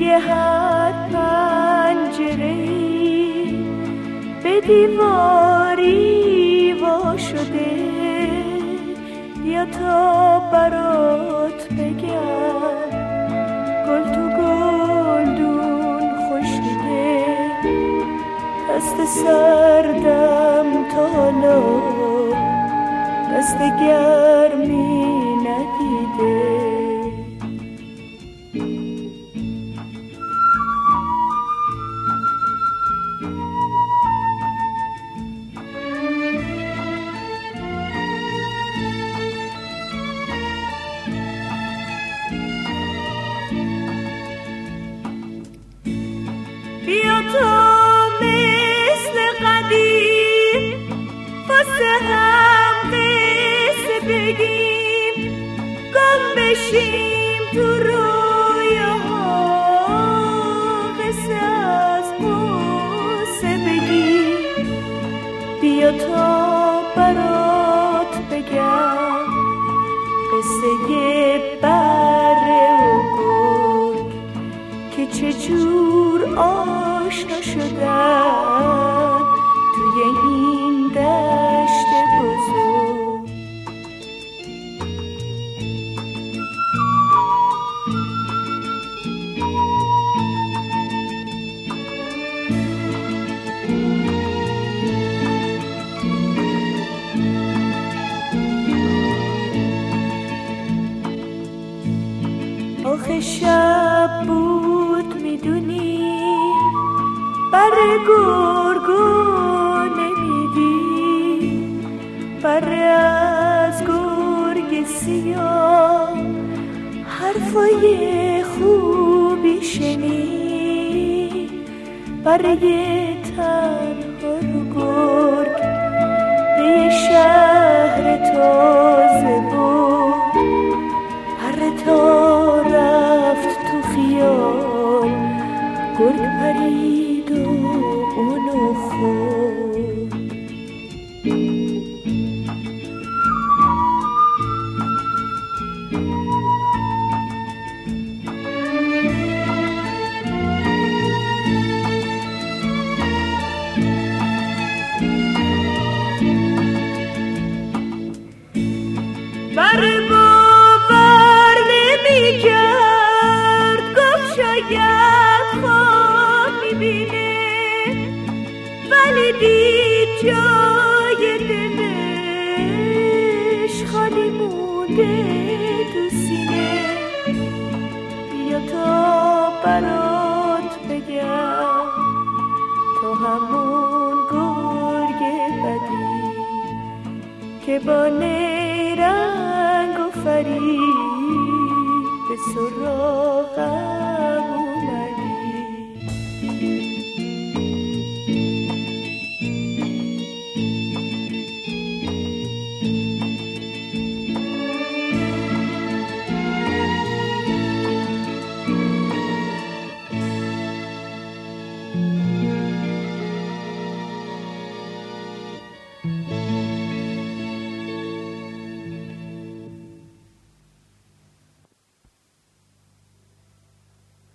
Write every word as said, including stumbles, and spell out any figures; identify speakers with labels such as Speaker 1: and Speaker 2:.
Speaker 1: هر پنجره‌ای به دیواری وا شده، بیا تا برات بگم گل تو گلدون خشکیده، دست سردم تا حالا دست گرمی ندیده. بیا تا مثل قدیم واسه هم قصه بگیم، گم بشیم تو رویاها، قصه از قصه بگیم. بیا تا برات بگم قصه بره و گرگ که چجور آشنا شدن توی این دشت بزرگ. آخه شب بود میدونی بره گرگو نمیدی، بره از گرگ سیاه حرفای خوبی شنید، بره تنها رو گرگ به یه شهر تازه بود، بره تا رفت تو خیال گرگ پرید و اونو خورد. بره باور نمی کرد، گفت شاید خواب میبینه، ولی دید جای دلش خالی مونده تو سینه. بیا تا برات بگم تو همون گرگ بدی که با نیرنگ و فریب به سراغم اومدی.